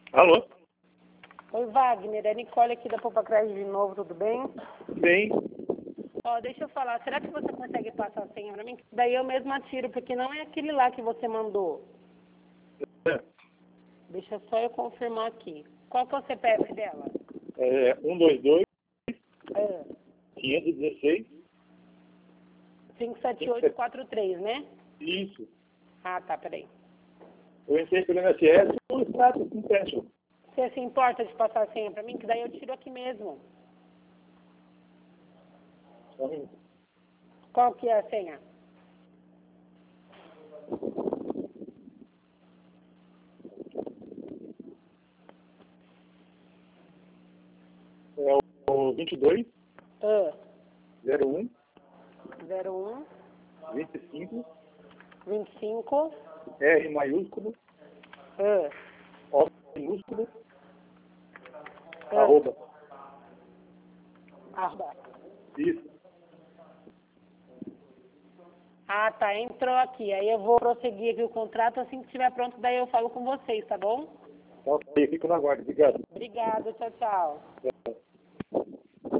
Alô? Oi, Wagner, é Nicole aqui da Poupa Crédito de novo, tudo bem? Bem, Ó, deixa eu falar, será que você consegue passar a senha pra mim? Daí eu mesma tiro, porque não é aquele lá que você mandou. Deixa só eu confirmar aqui. Qual que é o CPF dela? 122 É, 516. 57843, né? Isso. Ah, tá, peraí. Eu entrei pelo MSS o status com pension. Você se importa de passar a senha pra mim? Que daí eu tiro aqui mesmo. Qual que é a senha? É o 22 Ah, 01 01 25 25 R maiúsculo O minúsculo arroba. Arroba. Isso. Ah, tá, entrou aqui. Aí eu vou prosseguir aqui o contrato, assim que estiver pronto, daí eu falo com vocês, tá bom? Tá ok, fico na guarda. Obrigado. Obrigada, tchau, tchau.